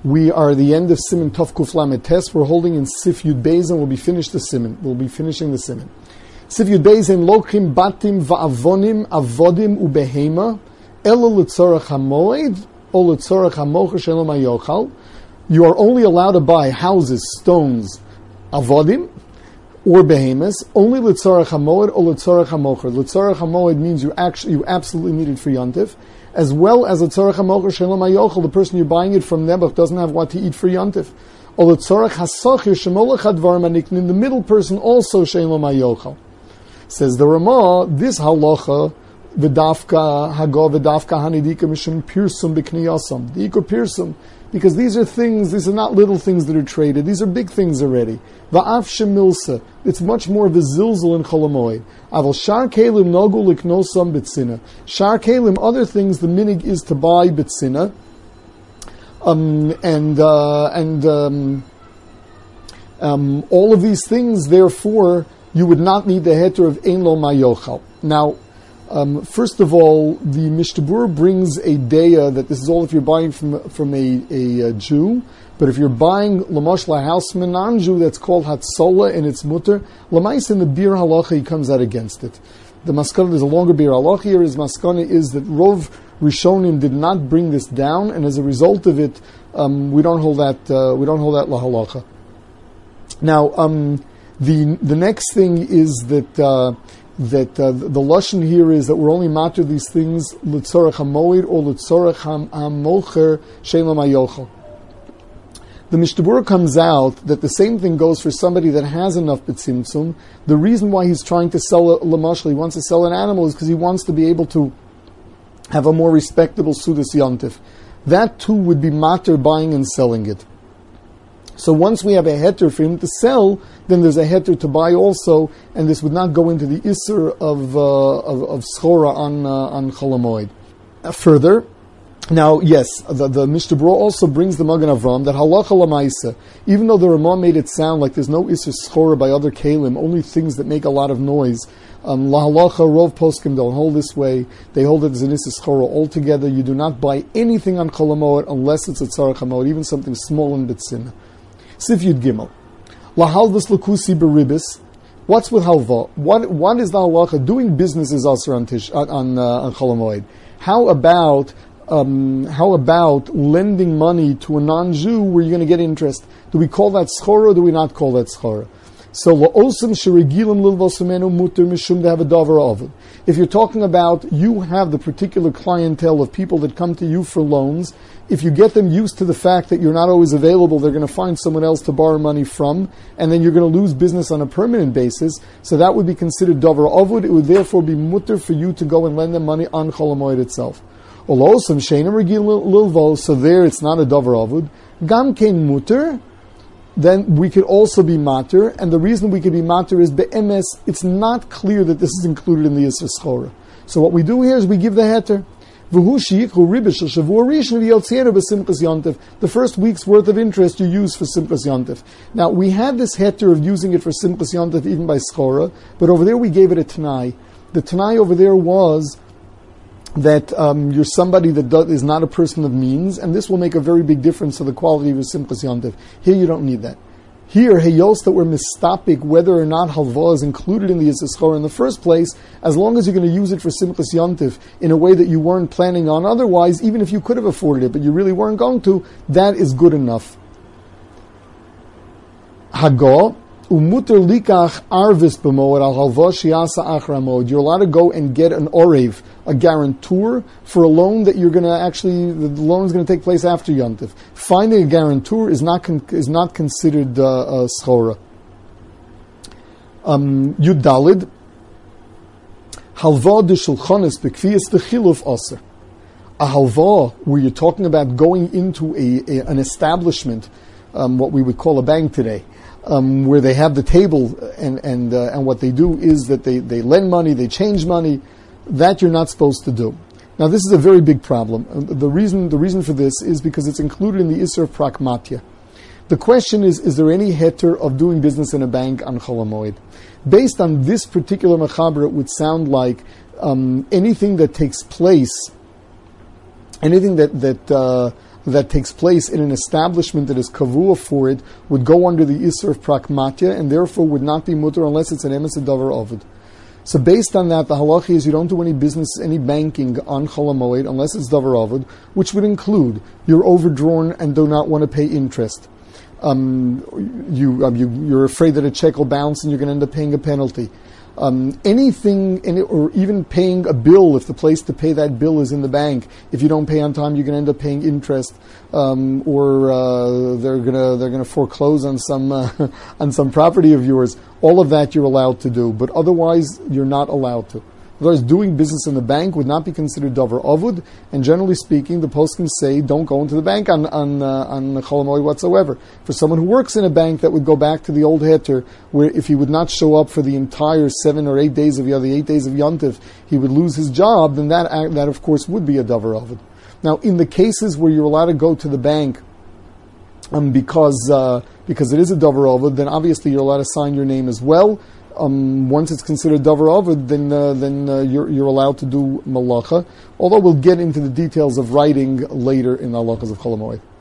We are at the end of Siman Tov Kuf Lamed Tes. We're holding in Sif Yud Beis, and we'll be finishing the Siman. Sif Yud Beis in Lokim Batim Va'avonim Avodim Ubehema Ela L'Tzorach HaMoed O L'Tzorach HaMocher Shelom HaYochal. You are only allowed to buy houses, stones, avodim, or behemoths, only L'Tzorach HaMoed or L'Tzorach HaMocher. L'Tzorach HaMoed means you absolutely need it for Yontif, as well as L'Tzorach HaMocher Shelom HaYochal, the person you're buying it from Nebuch doesn't have what to eat for Yontif. Or L'Tzorach HaSochir Shemolach HaDvarim HaNiknin, the middle person also Shelom HaYochal. Says the Ramah, this halacha, V'dafka Hagah V'dafka Hanidika Mishum Pirsum B'kniyasam, the Iko Pirsum, because these are not little things that are traded, these are big things already. Va'af Shemilsa, it's much more of a zilzal in Cholamoid. Aval Shar Kalim Nogu Liknosam B'tzina. Shar Kalim, other things, the minig is to buy B'tzina. All of these things, therefore, you would not need the heter of Ein Lo Mayochal. Now, first of all, the Mishtabur brings a daya that this is all if you're buying from a Jew, but if you're buying Lamashla a house from a non-Jew, that's called Hatzola and it's mutter. Lamais in the Bir Halacha, he comes out against it. The Maskana, there's a longer Bir Halacha here. His Maskana is that Rov Rishonim did not bring this down, and as a result of it, we don't hold that La Halacha. Now, the next thing is that the lashon here is that we're only matter these things L'Tzorach HaMoed or L'Tzorach HaMocher Shelom HaYochal. The Mishtabura comes out that the same thing goes for somebody that has enough B'tzimtzum. The reason why he's trying to sell Lamashal, he wants to sell an animal, is because he wants to be able to have a more respectable Sudas Yontif. That too would be matter buying and selling it. So once we have a heter for him to sell, then there's a heter to buy also, and this would not go into the isser of schora on Cholamoid. Further, now yes, the Mishnah Berurah also brings the Magen Avram that halacha lamaisa, even though the Ramah made it sound like there's no isser schora by other kalim, only things that make a lot of noise. La halacha rov poskim don't hold this way. They hold it as an isser schora altogether. You do not buy anything on Cholamoid unless it's a tzarech hamod, even something small in B'tzina. Sif Yud Gimel. Lahalvas Lakusi Beribis. What's with halva? What is the halacha? Doing business is also on Cholamoid. How about lending money to a non-Jew where you're going to get interest? Do we call that schora or do we not call that schora? So la'osam sheregilim lilvosumenu muter mishum dehavadavar ovid. If you're talking about you have the particular clientele of people that come to you for loans, if you get them used to the fact that you're not always available, they're going to find someone else to borrow money from, and then you're going to lose business on a permanent basis. So that would be considered davar avud. It would therefore be mutter for you to go and lend them money on Cholamoid itself. Olosam sheinim regilim lilvo. So there it's not a davar avud. Gam kein mutter. Then we could also be mater, and the reason we could be mater is be'emes, it's not clear that this is included in the Yisra Schora. So what we do here is we give the heter. The first week's worth of interest you use for Simchas Yontif. Now, we had this heter of using it for Simchas Yontif even by Schora, but over there we gave it a Tanai. The Tanai over there was that you're somebody that is not a person of means, and this will make a very big difference to the quality of your Simchas Yontif. Here you don't need that. Here, heyos that we're mistapik whether or not halva is included in the Yisrael in the first place, as long as you're going to use it for Simchas Yontif in a way that you weren't planning on otherwise, even if you could have afforded it, but you really weren't going to, that is good enough. Hagah. Umuter likach arvis b'moed al halva shiasa achramod. You're allowed to go and get an orev, a guarantor, for a loan that you're going to actually, the loan is going to take place after Yontif. Finding a guarantor is not considered schora. Yudalid halva de shulchanis bekviyas v'chiluf aser. A halva where you're talking about going into an establishment, what we would call a bank today. Where they have the table and what they do is that they lend money, they change money, that you're not supposed to do. Now this is a very big problem. The reason for this is because it's included in the Isser of Prakmatya. The question is there any heter of doing business in a bank on Cholamoid? Based on this particular mechaber, it would sound like anything that takes place, anything that that takes place in an establishment that is kavua for it would go under the Isser of Prakmatya and therefore would not be mutter unless it's an emes davar ovid. So based on that, the halacha is you don't do any business, any banking on Chol HaMoed unless it's davar ovid, which would include you're overdrawn and do not want to pay interest. You're afraid that a check will bounce and you're going to end up paying a penalty. Anything, or even paying a bill, if the place to pay that bill is in the bank, if you don't pay on time, you're going to end up paying interest, or they're going to foreclose on some on some property of yours. All of that you're allowed to do, but otherwise you're not allowed to. Otherwise, doing business in the bank would not be considered davar avud, and generally speaking, the poskim say don't go into the bank on Chol HaMoed whatsoever. For someone who works in a bank, that would go back to the old heter, where if he would not show up for the entire 7 or 8 days of the 8 days of Yontif, he would lose his job. Then that of course would be a davar avud. Now, in the cases where you're allowed to go to the bank because it is a davar avud, then obviously you're allowed to sign your name as well. Once it's considered davar avud, then you're allowed to do malacha. Although we'll get into the details of writing later in the halachas of Chol HaMoed.